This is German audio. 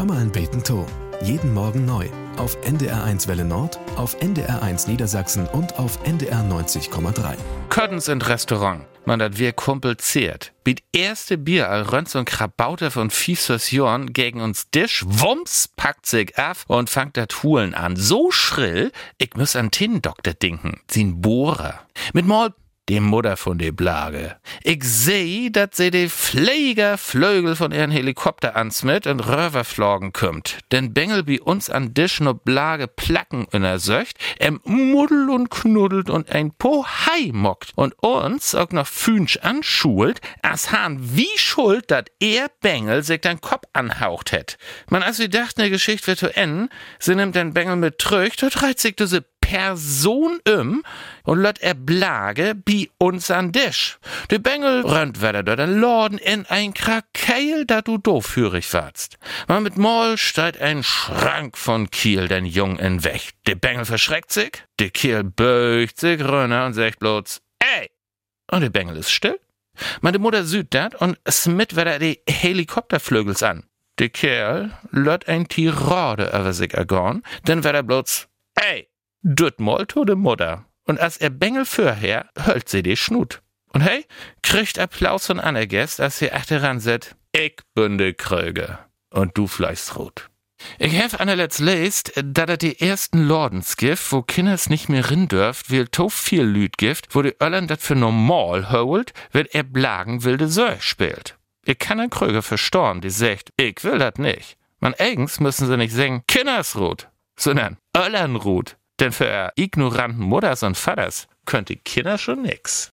Hör mal ein Beten to. Jeden Morgen neu. Auf NDR1 Welle Nord, auf NDR1 Niedersachsen und auf NDR 90,3. Köttens in Restaurant. Man dat wir kompliziert. Biet erste Bier all Rönz und Krabauter von Fiefs Jorn gegen uns Tisch. Wumms packt sich af und fangt dat Hulen an. So schrill, ich muss an Tinnendoktor denken. Sin Bohrer. Mit Mal die Mutter von de Blage. Ich seh, dat se de Flügel von ihren Helikopter ansmit und röverflogen kümmt. Den Bengel wie uns an Tisch no Blage placken in der Söcht, muddelt und knuddelt und ein Po Hai mockt und uns auch noch fünsch anschult, as han wie schuld, dat Bengel sich den Kopf anhaucht hätt. Man, als wir dachten, ne Geschichte wird zu enden, sie nimmt den Bengel mit trüch, dort reizt sich diese Person und lot Blage bi uns an Tisch. De Bengel rennt wieder dort den Laden in ein Krakeil, da du doofhörig warst. Man mit Moll steigt ein Schrank von Kiel den Jung in weg. De Bengel verschreckt sich, de Kiel beugt sich runter und sagt bloß, ey! Und de Bengel ist still. Meine Mutter süd dat und smit wieder die Helikopterflügels an. De Kerl lot ein Tirade über sich ergorn, dann wird bloß, ey! Düt mal to de Mutter. Und als Bengel fürher, höllt sie die Schnut. Und hey, kriegt Applaus von Anne Gäst, als sie achteran sit, ich bin de Kröge. Und du fleißt rot. Ich hef Anne letzt lest, dat die ersten Lordens gift, wo Kinders nicht mehr rin dürft, will to viel Lüd gift, wo die Öllern dat für normal holt, wird Blagen wilde Söh spielt. Ich kann den Kröge verstorben, die sagt, ich will dat nicht. Man eigens müssen sie nicht singen, Kindersrot, sondern Öllernrot. Denn für ignoranten Mutters und Vaters könnt die Kinder schon nix.